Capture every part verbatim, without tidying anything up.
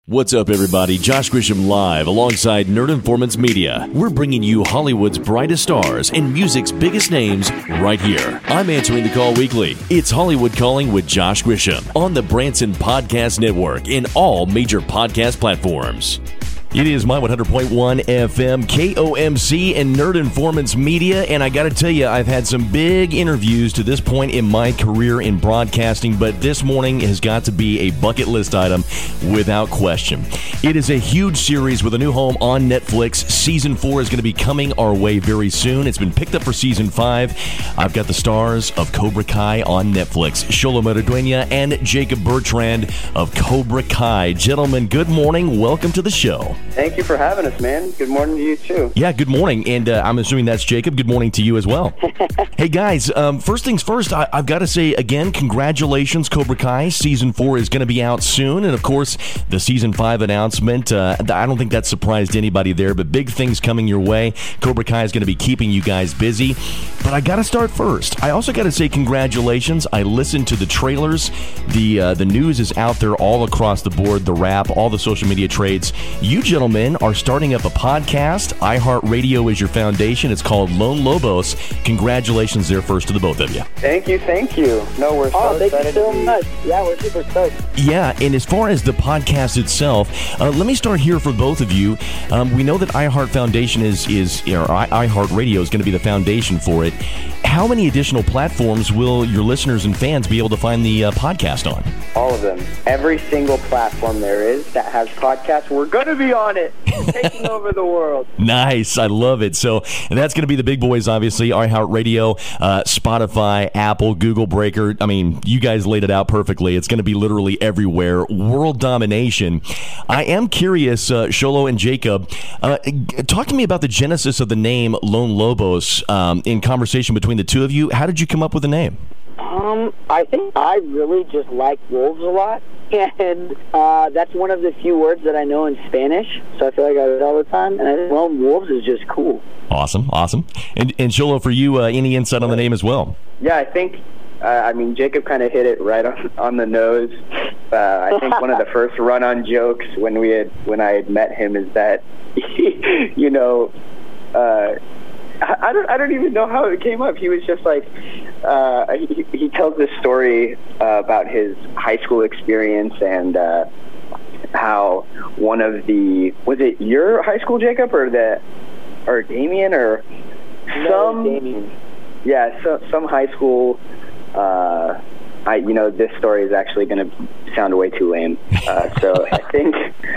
What's up, everybody? Josh Grisham live alongside Nerd Informants Media. We're bringing you Hollywood's brightest stars and music's biggest names right here. I'm answering the call weekly. It's Hollywood Calling with Josh Grisham on the Branson Podcast Network in all major podcast platforms. It is my one hundred point one F M, K O M C, and Nerd Informants Media, and I got to tell you, I've had some big interviews to this point in my career in broadcasting, but this morning has got to be a bucket list item without question. It is a huge series with a new home on Netflix. Season four is going to be coming our way very soon. It's been picked up for Season five. I've got the stars of Cobra Kai on Netflix, Xolo Maridueña and Jacob Bertrand of Cobra Kai. Gentlemen, good morning. Welcome to the show. Thank you for having us, man. Good morning to you, too. Yeah, good morning. And uh, I'm assuming that's Jacob. Good morning to you as well. Hey, guys, um, first things first, I- I've got to say, again, congratulations, Cobra Kai. Season four is going to be out soon. And, of course, the Season five announcement, uh, I don't think that surprised anybody there, but big things coming your way. Cobra Kai is going to be keeping you guys busy. But I got to start first. I also got to say congratulations. I listened to the trailers. The, uh, the news is out there all across the board, the rap, all the social media trades. You gentlemen are starting up a podcast. iHeartRadio is your foundation. It's called Lone Lobos. Congratulations there first to the both of you. Thank you, thank you. No, we're so oh, thank excited you so to be... much. Yeah, we're super stoked. Yeah, and as far as the podcast itself, uh, let me start here for both of you. Um, we know that iHeart Foundation is, is or iHeartRadio is going to be the foundation for it. How many additional platforms will your listeners and fans be able to find the uh, podcast on? All of them. Every single platform there is that has podcasts, we're going to be on it. Taking over the world. Nice. I love it. So and that's going to be the big boys, obviously. iHeartRadio, uh, Spotify, Apple, Google Breaker. I mean, you guys laid it out perfectly. It's going to be literally everywhere. World domination. I am curious, uh, Xolo and Jacob, uh, talk to me about the genesis of the name Lone Lobos um, in conversation between the two of you. How did you come up with the name? Um, I think I really just like wolves a lot, and uh, that's one of the few words that I know in Spanish, so I feel like I read it all the time, and I think lone wolves is just cool. Awesome, awesome. And, and Xolo, for you, uh, any insight on the name as well? Yeah, I think, uh, I mean, Jacob kind of hit it right on, on the nose. Uh, I think one of the first run-on jokes when we had when I had met him is that, you know, uh, I don't I don't even know how it came up. He was just like, uh, he, he tells this story uh, about his high school experience and uh, how one of the, was it your high school, Jacob, or the, or Damien, or No, some, Damien. yeah, so, some high school, uh, I, you know, this story is actually going to sound way too lame. Uh, so I think,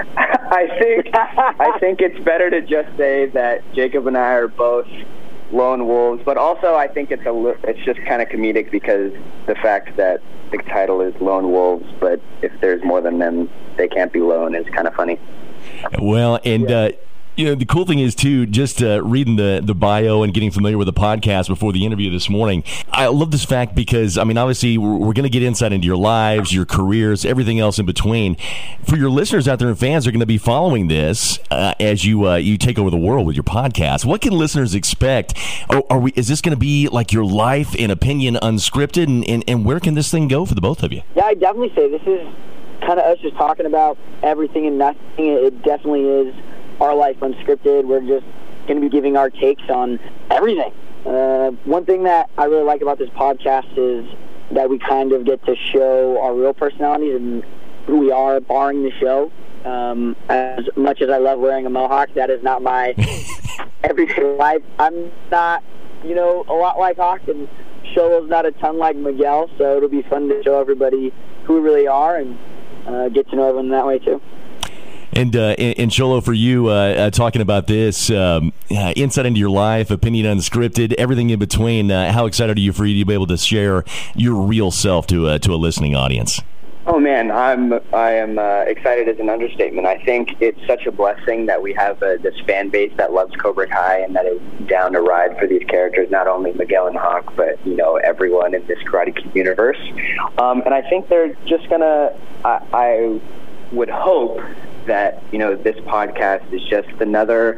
I think, I think it's better to just say that Jacob and I are both lone wolves. But also, I think it's a, it's just kind of comedic because the fact that the title is Lone Wolves, but if there's more than them, they can't be lone is kind of funny. Well, and. Yeah. Uh, You know, the cool thing is, too, just uh, reading the, the bio and getting familiar with the podcast before the interview this morning, I love this fact because, I mean, obviously, we're, we're going to get insight into your lives, your careers, everything else in between. For your listeners out there and fans who are going to be following this uh, as you uh, you take over the world with your podcast, what can listeners expect? Are, are we? Is this going to be like your life and opinion unscripted, and, and, and where can this thing go for the both of you? Yeah, I definitely say this is kind of us just talking about everything and nothing. It definitely is our life unscripted. We're just going to be giving our takes on everything. Uh, one thing that I really like about this podcast is that we kind of get to show our real personalities and who we are, barring the show. Um, as much as I love wearing a mohawk, that is not my everyday life. I'm not, you know, a lot like Hawk, and Xolo's not a ton like Miguel, so it'll be fun to show everybody who we really are and uh, get to know everyone that way, too. And, uh, and Xolo, for you, uh, uh, talking about this, um, uh, insight into your life, opinion unscripted, everything in between, uh, how excited are you for you to be able to share your real self to, uh, to a listening audience? Oh man, I'm I am uh, excited as an understatement. I think it's such a blessing that we have uh, this fan base that loves Cobra Kai and that is down to ride for these characters. Not only Miguel and Hawk, but you know everyone in this Karate Kid universe. Um, and I think they're just gonna. I, I would hope that you know this podcast is just another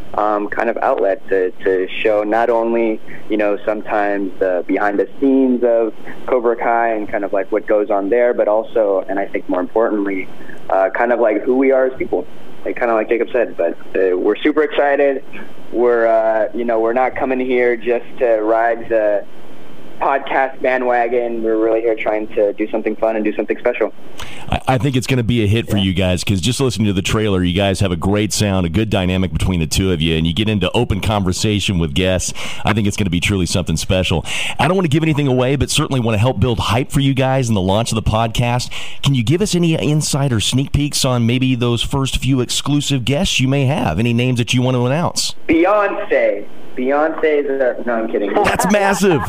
um, kind of outlet to, to show not only, you know, sometimes the behind the scenes of Cobra Kai and kind of like what goes on there, but also, and I think more importantly, uh, kind of like who we are as people. Like, kind of like Jacob said, but uh, we're super excited. We're, uh, you know, we're not coming here just to ride the podcast bandwagon. We're really here trying to do something fun and do something special. I, I think it's going to be a hit for you guys, because just listening to the trailer, you guys have a great sound, a good dynamic between the two of you, and you get into open conversation with guests. I think it's going to be truly something special. I don't want to give anything away, but certainly want to help build hype for you guys in the launch of the podcast. Can you give us any insight or sneak peeks on maybe those first few exclusive guests you may have? Any names that you want to announce? Beyonce. Beyonce is a, no, I'm kidding. That's massive.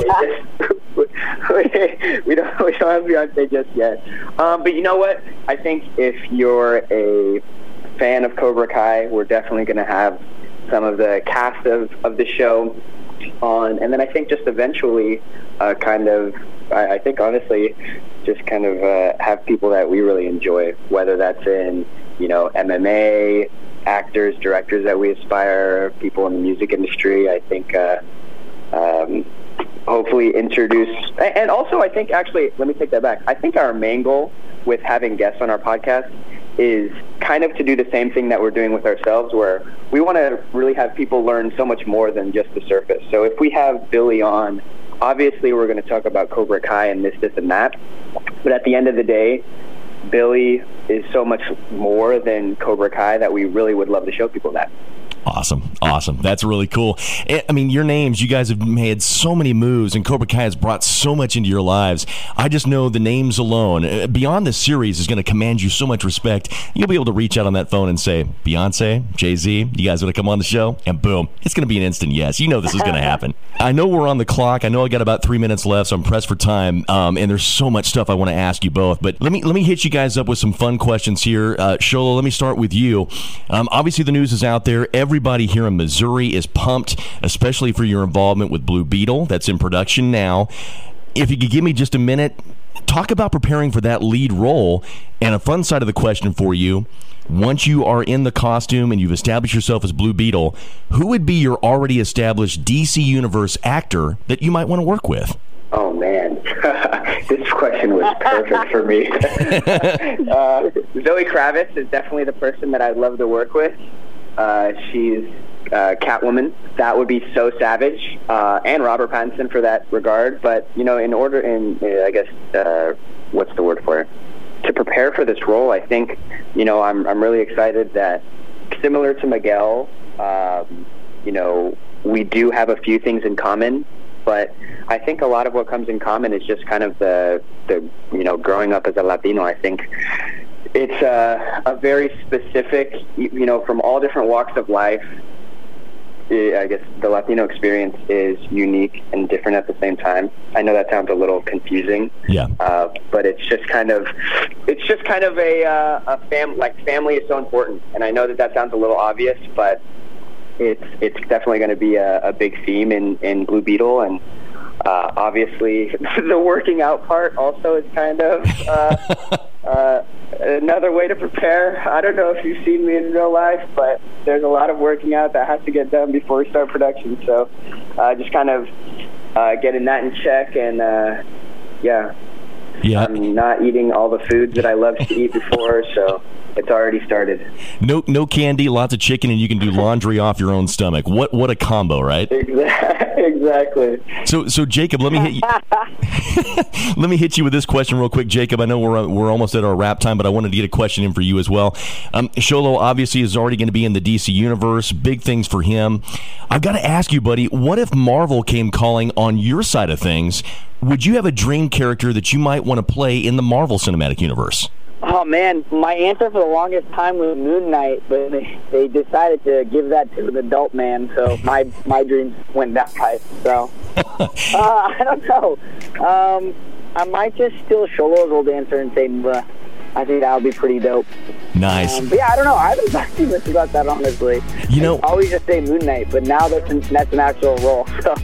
we don't we don't have Beyonce just yet. Um, but you know what? I think if you're a fan of Cobra Kai, we're definitely going to have some of the cast of, of the show on, and then I think just eventually, uh, kind of, I, I think honestly, just kind of uh, have people that we really enjoy, whether that's in, you know, M M A, actors, directors that we aspire, people in the music industry. I think uh, um, hopefully introduce, and also I think actually, let me take that back. I think our main goal with having guests on our podcast is kind of to do the same thing that we're doing with ourselves, where we want to really have people learn so much more than just the surface. So if we have Billy on, obviously we're going to talk about Cobra Kai and this, this, and that. But at the end of the day, Billy is so much more than Cobra Kai that we really would love to show people that. Awesome. Awesome. That's really cool. I mean, your names, you guys have made so many moves, and Cobra Kai has brought so much into your lives. I just know the names alone, beyond the series, is going to command you so much respect. You'll be able to reach out on that phone and say, Beyonce, Jay-Z, you guys want to come on the show? And boom, it's going to be an instant yes. You know this is going to happen. I know we're on the clock. I know I got about three minutes left, so I'm pressed for time, um, and there's so much stuff I want to ask you both. But let me let me hit you guys up with some fun questions here. Uh, Xolo, let me start with you. Um, obviously, the news is out there. Everybody here in Missouri is pumped, especially for your involvement with Blue Beetle. That's in production now. If you could give me just a minute, talk about preparing for that lead role. And a fun side of the question for you, once you are in the costume and you've established yourself as Blue Beetle, who would be your already established D C Universe actor that you might want to work with? Oh, man. This question was perfect for me. uh, Zoe Kravitz is definitely the person that I'd love to work with. Uh, she's uh, Catwoman. That would be so savage. Uh, and Robert Pattinson for that regard. But, you know, in order, in uh, I guess, uh, what's the word for it? To prepare for this role, I think, you know, I'm I'm really excited that, similar to Miguel, um, you know, we do have a few things in common. But I think a lot of what comes in common is just kind of the, the you know, growing up as a Latino. I think it's a, a very specific, you know, from all different walks of life. I guess the Latino experience is unique and different at the same time. I know that sounds a little confusing. Yeah. Uh, but it's just kind of, it's just kind of a, uh, a fam, like family is so important. And I know that that sounds a little obvious, but it's, it's definitely going to be a, a big theme in, in Blue Beetle. And, uh, obviously the working out part also is kind of, uh, uh, another way to prepare. I don't know if you've seen me in real life, but there's a lot of working out that has to get done before we start production. So uh, just kind of uh, getting that in check, and uh, yeah. Yeah. I'm not eating all the foods that I loved to eat before, so it's already started. No no candy, lots of chicken, and you can do laundry off your own stomach. What what a combo, right? Exactly. So so Jacob, let me hit you. Let me hit you with this question real quick, Jacob. I know we're we're almost at our wrap time, but I wanted to get a question in for you as well. Um, Xolo obviously is already going to be in the D C universe. Big things for him. I've got to ask you, buddy, what if Marvel came calling on your side of things? Would you have a dream character that you might want to play in the Marvel Cinematic Universe? Oh, man, my answer for the longest time was Moon Knight, but they, they decided to give that to an adult man, so my my dreams went that way. So, uh, I don't know. Um, I might just steal Xolo's old answer and say Mbra. I think that would be pretty dope. Nice. Um, but yeah, I don't know. I haven't thought too much about that, honestly. You know, I always just say Moon Knight, but now that's an, that's an actual role, so...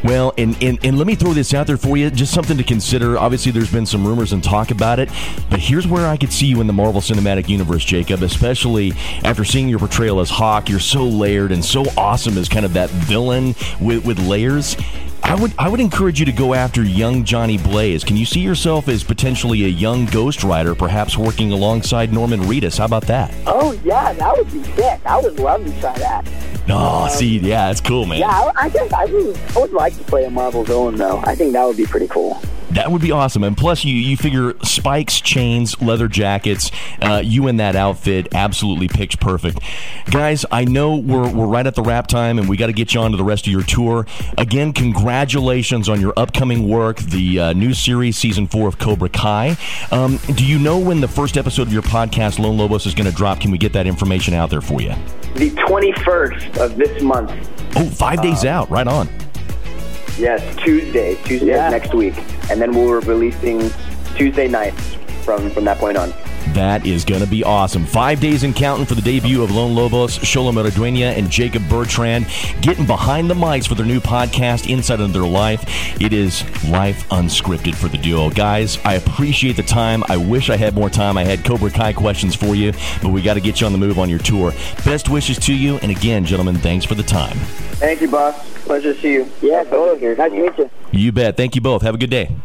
Well, and, and, and let me throw this out there for you, just something to consider. Obviously, there's been some rumors and talk about it, but here's where I could see you in the Marvel Cinematic Universe, Jacob, especially after seeing your portrayal as Hawk. You're so layered and so awesome as kind of that villain with, with layers. I would I would encourage you to go after young Johnny Blaze. Can you see yourself as potentially a young Ghost Rider, perhaps working alongside Norman Reedus? How about that? Oh, yeah, that would be sick. I would love to try that. Oh, um, see, yeah, that's cool, man. Yeah, I, I guess I would, I would like to play a Marvel villain, though. I think that would be pretty cool. That would be awesome. And plus, you, you figure spikes, chains, leather jackets, uh, you in that outfit, absolutely pitch perfect. Guys, I know we're, we're right at the wrap time, and we got to get you on to the rest of your tour. Again, congratulations on your upcoming work, the uh, new series, Season four of Cobra Kai. Um, do you know when the first episode of your podcast, Lone Lobos, is going to drop? Can we get that information out there for you? The twenty-first of this month. Oh, five days uh, out. Right on. Yes, Tuesday. Tuesday yeah. next week. And then we're releasing Tuesday nights from, from that point on. That is going to be awesome. Five days and counting for the debut of Lone Lobos, Xolo Maridueña, and Jacob Bertrand getting behind the mics for their new podcast, Inside of Their Life. It is Life Unscripted for the duo. Guys, I appreciate the time. I wish I had more time. I had Cobra Kai questions for you, but we got to get you on the move on your tour. Best wishes to you, and again, gentlemen, thanks for the time. Thank you, boss. Pleasure to see you. Yeah, totally. Nice to meet you. You bet. Thank you both. Have a good day.